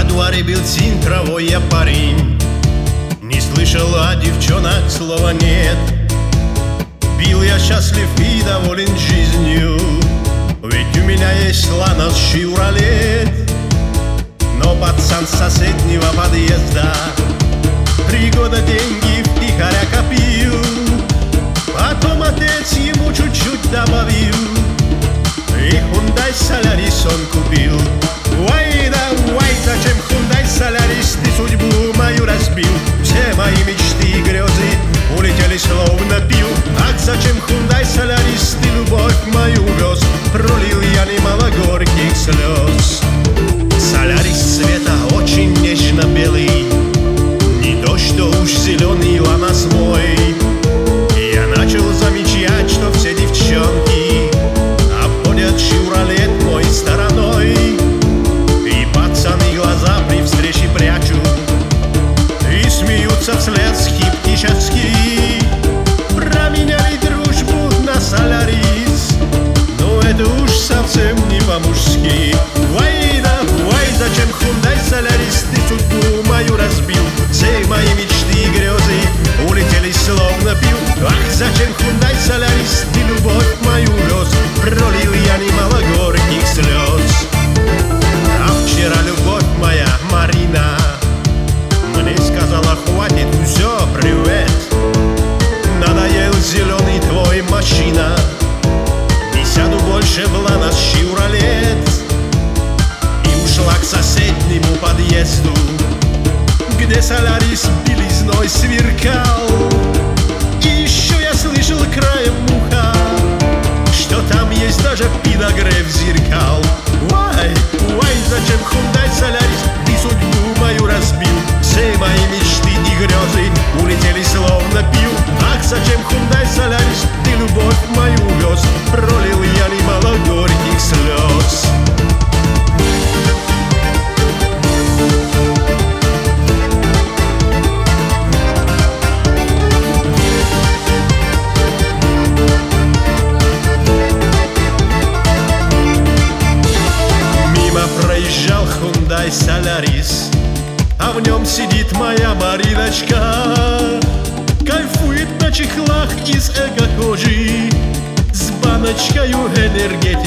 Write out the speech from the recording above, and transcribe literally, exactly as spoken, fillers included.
дворе бил синь травой я парень, не слышал о девчонок слова нет. Бил я счастлив и доволен жизнью, ведь у меня есть Ланос Chevrolet. Но пацан с соседнего подъезда три года деньги втихаря копил, потом отец ему чуть-чуть добавил, и Hyundai Solaris он купил. Уай да уай, зачем Hyundai Solaris, ты судьбу мою разбил. Все мои мечты и грезы улетели словно пил. Ах, зачем Hyundai Solaris, ты любовь мою вез, пролил я немало горьких слез. Solaris цвета очень нежно-белый, не то что уж зеленый Ланос мой. Я начал замечать, что все девчонки обходят Chevrolet мой стороной, и пацаны глаза при встрече прячут и смеются вслед скептически. Променяли дружбу на Solaris, но это уж совсем не по-мужски. Вай да вай, зачем Hyundai Solaris, ты судьбу мою разбил. Все мои мечты и грезы улетели словно пил. Ах, зачем Hyundai Solaris, ты любовь мою вез, пролил я немало горьких слез. А вчера любовь моя Марина мне сказала: хватит, все, привет, надоел зеленый твой машина, не сяду больше в Ланос Chevrolet. И ушла к соседнему подъезду, где Solaris белизной сверкал. И еще я слышал краем уха, что там есть даже подогрев зеркал. Вай, вай, зачем Hyundai Solaris, ты судьбу мою разбил. Все мои мечты и грезы улетели словно пил. Ах, зачем Hyundai Solaris, ты любовь мою вез, пролил я немало горьких слез. Проезжал Hyundai Solaris, а в нем сидит моя Мариночка, кайфует на чехлах из эко-кожи с баночкою энергетика.